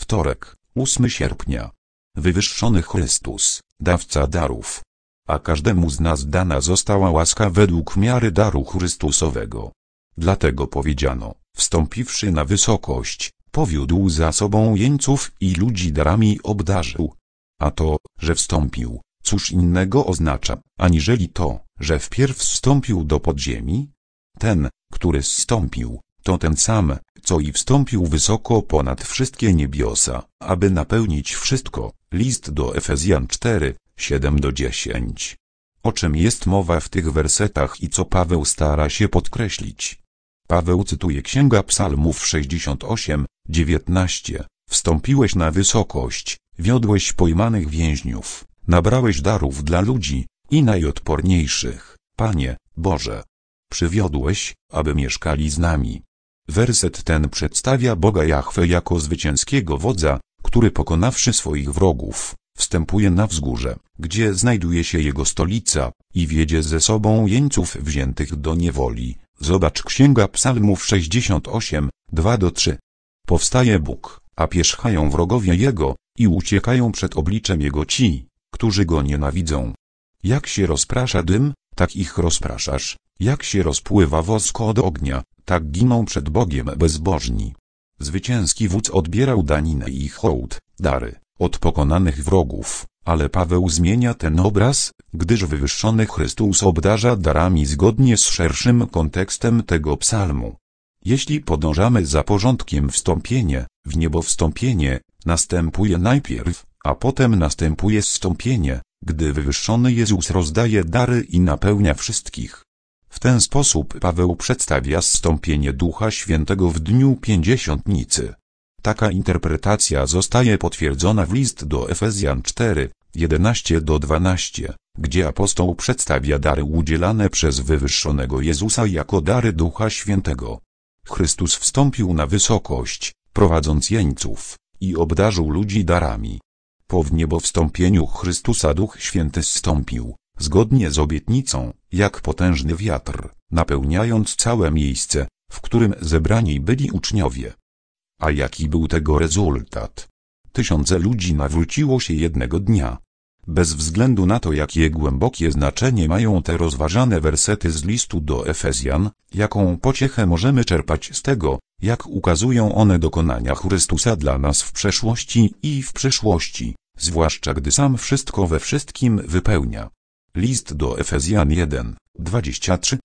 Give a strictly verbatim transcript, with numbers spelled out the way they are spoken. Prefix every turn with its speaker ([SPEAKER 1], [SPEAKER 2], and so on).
[SPEAKER 1] Wtorek, ósmego sierpnia. Wywyższony Chrystus, dawca darów. A każdemu z nas dana została łaska według miary daru Chrystusowego. Dlatego powiedziano, wstąpiwszy na wysokość, powiódł za sobą jeńców i ludzi darami obdarzył. A to, że wstąpił, cóż innego oznacza, aniżeli to, że wpierw wstąpił do podziemi? Ten, który zstąpił, to ten sam, co i wstąpił wysoko ponad wszystkie niebiosa, aby napełnić wszystko. List do Efezjan cztery, siedem do dziesięciu. O czym jest mowa w tych wersetach i co Paweł stara się podkreślić? Paweł cytuje Księga Psalmów sześćdziesiąt osiem, dziewiętnaście. Wstąpiłeś na wysokość, wiodłeś pojmanych więźniów, nabrałeś darów dla ludzi i najodporniejszych, Panie, Boże. Przywiodłeś, aby mieszkali z nami. Werset ten przedstawia Boga Jahwe jako zwycięskiego wodza, który pokonawszy swoich wrogów, wstępuje na wzgórze, gdzie znajduje się jego stolica, i wiedzie ze sobą jeńców wziętych do niewoli. Zobacz Księga Psalmów sześćdziesiąt osiem, dwa do trzech. Powstaje Bóg, a pierzchają wrogowie Jego, i uciekają przed obliczem Jego ci, którzy Go nienawidzą. Jak się rozprasza dym, tak ich rozpraszasz, jak się rozpływa wosk od ognia, tak giną przed Bogiem bezbożni. Zwycięski wódz odbierał daninę i hołd, dary, od pokonanych wrogów, ale Paweł zmienia ten obraz, gdyż wywyższony Chrystus obdarza darami zgodnie z szerszym kontekstem tego psalmu. Jeśli podążamy za porządkiem wstąpienie, w niebo wstąpienie, następuje najpierw, a potem następuje zstąpienie, gdy wywyższony Jezus rozdaje dary i napełnia wszystkich. W ten sposób Paweł przedstawia zstąpienie Ducha Świętego w dniu Pięćdziesiątnicy. Taka interpretacja zostaje potwierdzona w list do Efezjan cztery, jedenaście do dwunastu, gdzie apostoł przedstawia dary udzielane przez wywyższonego Jezusa jako dary Ducha Świętego. Chrystus wstąpił na wysokość, prowadząc jeńców, i obdarzył ludzi darami. Po wniebowstąpieniu Chrystusa Duch Święty zstąpił, zgodnie z obietnicą, jak potężny wiatr, napełniając całe miejsce, w którym zebrani byli uczniowie. A jaki był tego rezultat? Tysiące ludzi nawróciło się jednego dnia. Bez względu na to, jakie głębokie znaczenie mają te rozważane wersety z listu do Efezjan, jaką pociechę możemy czerpać z tego, jak ukazują one dokonania Chrystusa dla nas w przeszłości i w przyszłości, zwłaszcza gdy sam wszystko we wszystkim wypełnia. List do Efezjan jeden, dwadzieścia trzy.